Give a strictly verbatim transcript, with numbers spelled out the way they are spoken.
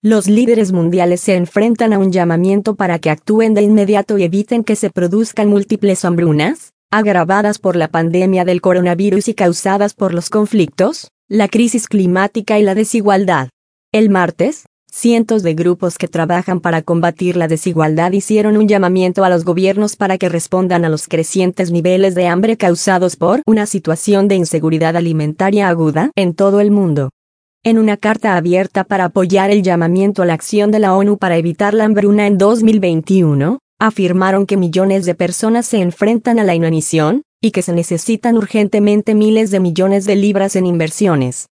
Los líderes mundiales se enfrentan a un llamamiento para que actúen de inmediato y eviten que se produzcan múltiples hambrunas, agravadas por la pandemia del coronavirus y causadas por los conflictos, la crisis climática y la desigualdad. El martes, cientos de grupos que trabajan para combatir la desigualdad hicieron un llamamiento a los gobiernos para que respondan a los crecientes niveles de hambre causados por una situación de inseguridad alimentaria aguda en todo el mundo. En una carta abierta para apoyar el llamamiento a la acción de la ONU para evitar la hambruna en dos mil veintiuno, afirmaron que millones de personas se enfrentan a la inanición, y que se necesitan urgentemente miles de millones de libras en inversiones.